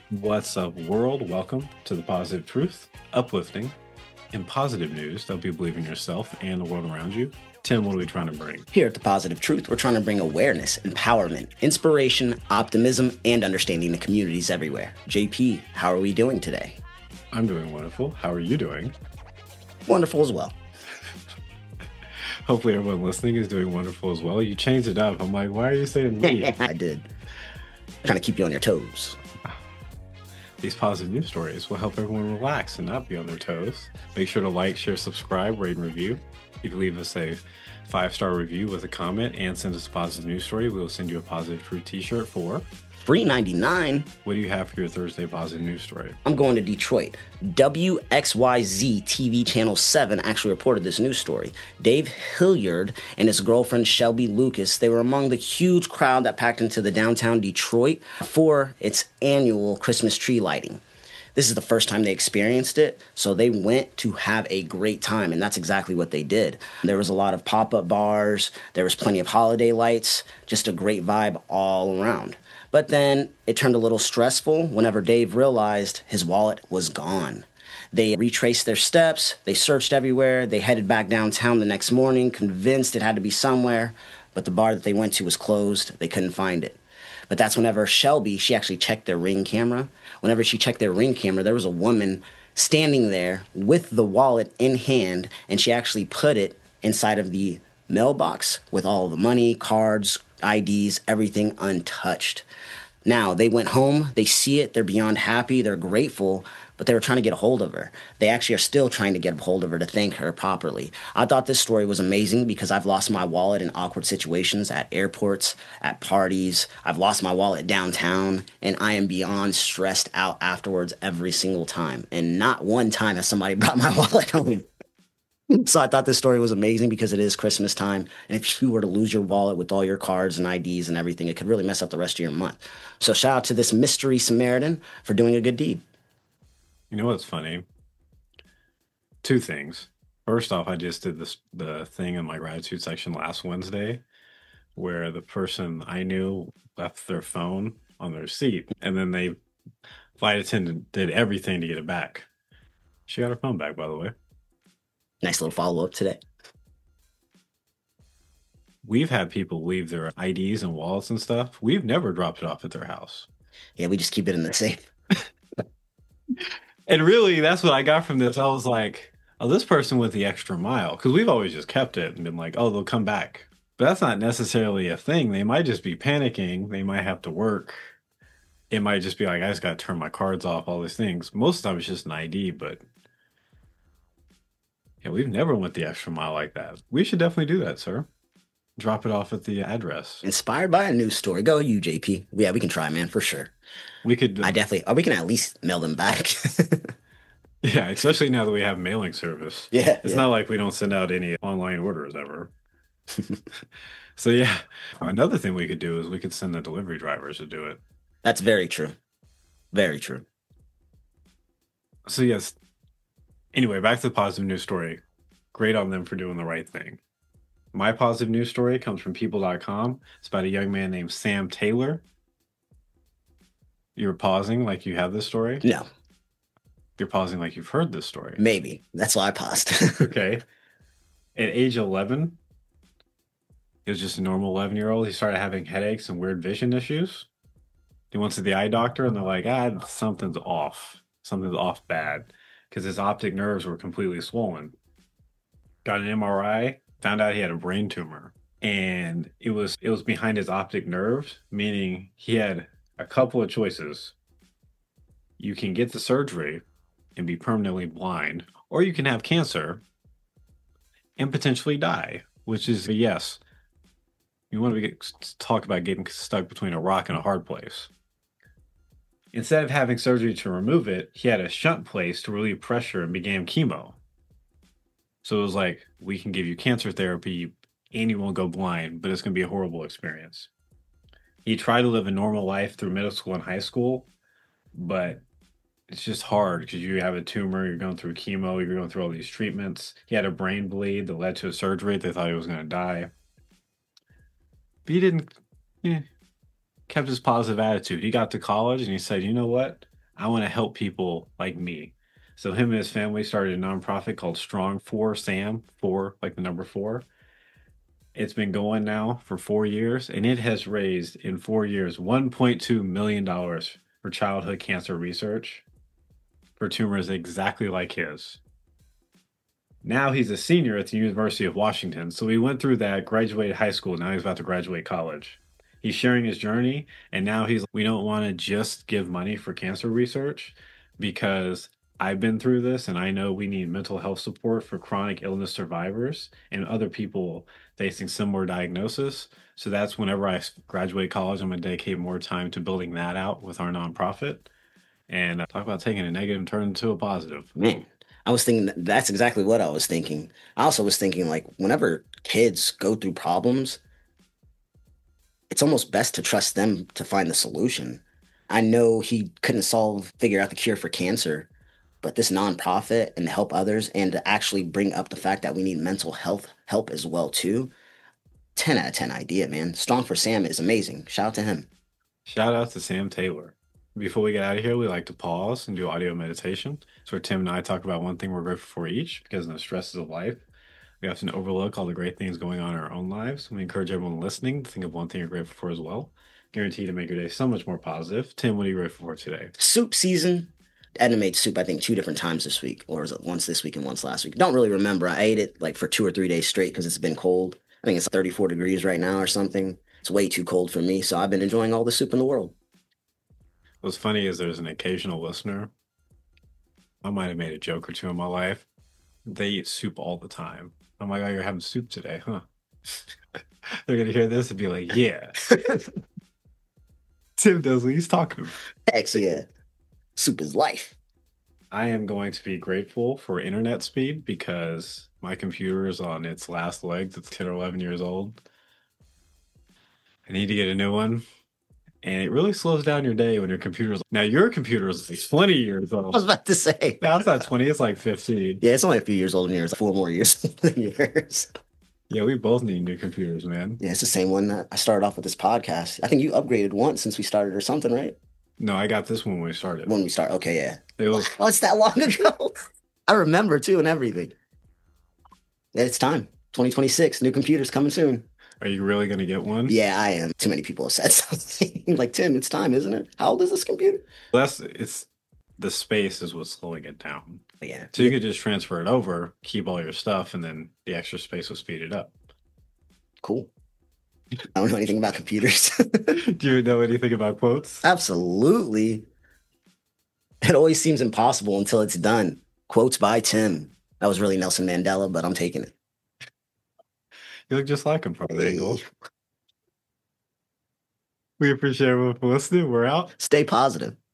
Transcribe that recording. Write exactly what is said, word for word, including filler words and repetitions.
What's up, world? Welcome to the Positive Truth, uplifting and positive news to help you believe in yourself and the world around you. Tim, what are we trying to bring? Here at The Positive Truth, we're trying to bring awareness, empowerment, inspiration, optimism, and understanding to communities everywhere. J P, how are we doing today? I'm doing wonderful. How are you doing? Wonderful as well. Hopefully everyone listening is doing wonderful as well. You changed it up. I'm like, why are you saying me? I did. Trying to keep you on your toes. These positive news stories will help everyone relax and not be on their toes. Make sure to like, share, subscribe, rate, and review. If you leave us a five-star review with a comment and send us a positive news story, we will send you a Positive Truth t-shirt for Free ninety-nine. What do you have for your Thursday positive news story? I'm going to Detroit. W X Y Z T V Channel seven actually reported this news story. Dave Hilliard and his girlfriend Shelby Lucas, they were among the huge crowd that packed into the downtown Detroit for its annual Christmas tree lighting. This is the first time they experienced it, so they went to have a great time, and that's exactly what they did. There was a lot of pop-up bars, there was plenty of holiday lights, just a great vibe all around. But then it turned a little stressful whenever Dave realized his wallet was gone. They retraced their steps, they searched everywhere, they headed back downtown the next morning, convinced it had to be somewhere, but the bar that they went to was closed, they couldn't find it. But that's whenever Shelby, she actually checked their Ring camera. Whenever she checked their Ring camera, there was a woman standing there with the wallet in hand, and she actually put it inside of the mailbox with all the money, cards, I Ds, everything untouched. Now, they went home, they see it, they're beyond happy, they're grateful, but they were trying to get a hold of her. They actually are still trying to get a hold of her to thank her properly. I thought this story was amazing because I've lost my wallet in awkward situations at airports, at parties. I've lost my wallet downtown, and I am beyond stressed out afterwards every single time. And not one time has somebody brought my wallet home. So I thought this story was amazing because it is Christmas time. And if you were to lose your wallet with all your cards and I Ds and everything, it could really mess up the rest of your month. So shout out to this mystery Samaritan for doing a good deed. You know what's funny? Two things. First off, I just did this the thing in my gratitude section last Wednesday where the person I knew left their phone on their seat, and then they flight attendant did everything to get it back. She got her phone back, by the way. Nice little follow-up today. We've had people leave their I Ds and wallets and stuff. We've never dropped it off at their house. Yeah, we just keep it in the safe. And really, that's what I got from this. I was like, oh, this person went the extra mile. Because we've always just kept it and been like, oh, they'll come back. But that's not necessarily a thing. They might just be panicking. They might have to work. It might just be like, I just got to turn my cards off, all these things. Most of the time, it's just an I D, but yeah, we've never went the extra mile like that. We should definitely do that, sir. Drop it off at the address. Inspired by a news story. Go you, J P. Yeah, we can try, man, for sure. We could. I definitely, or we can at least mail them back. Yeah, especially now that we have mailing service. Yeah. It's yeah. not like we don't send out any online orders ever. So yeah, another thing we could do is we could send the delivery drivers to do it. That's very true. Very true. So yes. Anyway, back to the positive news story. Great on them for doing the right thing. My positive news story comes from people dot com. It's about a young man named Sam Taylor. You're pausing like you have this story? No, You're pausing like you've heard this story. maybe. That's why I paused. Okay. At age eleven, he was just a normal eleven-year-old. He started having headaches and weird vision issues. He went to the eye doctor, and they're like, ah, something's off. Something's off bad. Because his optic nerves were completely swollen. Got an M R I, found out he had a brain tumor. And it was it was behind his optic nerves, meaning he had a couple of choices. You can get the surgery and be permanently blind, or you can have cancer and potentially die, which is a yes. You want to get, talk about getting stuck between a rock and a hard place. Instead of having surgery to remove it, he had a shunt placed to relieve pressure and began chemo. So it was like, we can give you cancer therapy and you won't go blind, but it's going to be a horrible experience. He tried to live a normal life through middle school and high school, but it's just hard because you have a tumor, you're going through chemo, you're going through all these treatments. He had a brain bleed that led to a surgery. They thought he was going to die. But he didn't, yeah, kept his positive attitude. He got to college and he said, you know what? I want to help people like me. So him and his family started a nonprofit called Strong for Sam, four, like the number four. It's been going now for four years, and it has raised in four years one point two million dollars for childhood cancer research for tumors exactly like his. Now he's a senior at the University of Washington. So he went through that, graduated high school. Now he's about to graduate college. He's sharing his journey. And now he's, we don't want to just give money for cancer research because I've been through this and I know we need mental health support for chronic illness survivors and other people facing similar diagnosis. So that's whenever I graduate college, I'm going to dedicate more time to building that out with our nonprofit and uh, talk about taking a negative and turn into a positive. Man, I was thinking that that's exactly what I was thinking. I also was thinking like whenever kids go through problems, it's almost best to trust them to find the solution. I know he couldn't solve, figure out the cure for cancer, but this nonprofit and to help others and to actually bring up the fact that we need mental health help as well too. ten out of ten idea, man. Strong for Sam is amazing. Shout out to him. Shout out to Sam Taylor. Before we get out of here, we like to pause and do audio meditation. So where Tim and I talk about one thing we're grateful for each because of the stresses of life. We often overlook all the great things going on in our own lives. We encourage everyone listening to think of one thing you're grateful for as well. Guaranteed to make your day so much more positive. Tim, what are you grateful for today? Soup season. Edna made soup, I think, two different times this week, or was it once this week and once last week? Don't really remember. I ate it like for two or three days straight because it's been cold. I think it's thirty-four degrees right now or something. It's way too cold for me, so I've been enjoying all the soup in the world. What's funny is there's an occasional listener. I might have made a joke or two in my life. They eat soup all the time. I'm like, oh, you're having soup today, huh? They're going to hear this and be like, yeah. Tim knows what he's talking about. Heck yeah. Soup is life. I am going to be grateful for internet speed because my computer is on its last legs. It's ten or eleven years old. I need to get a new one. And it really slows down your day when your computer's now your computer is like twenty years old. I was about to say. Now it's not twenty, it's like fifteen. Yeah, it's only a few years older than yours, four more years than yours. Yeah, we both need new computers, man. Yeah, it's the same one that I started off with this podcast. I think you upgraded once since we started or something, right? No, I got this one when we started. When we start, okay, yeah. It was oh, it's that long ago. I remember too and everything. Yeah, it's time. twenty twenty-six, new computers coming soon. Are you really going to get one? Yeah, I am. Too many people have said something. Like, Tim, it's time, isn't it? How old is this computer? That's it's the space is what's slowing it down. Yeah. So you could just transfer it over, keep all your stuff, and then the extra space will speed it up. Cool. I don't know anything about computers. Do you know anything about quotes? Absolutely. It always seems impossible until it's done. Quotes by Tim. That was really Nelson Mandela, but I'm taking it. You look just like him from the angle. We appreciate everyone for listening. We're out. Stay positive.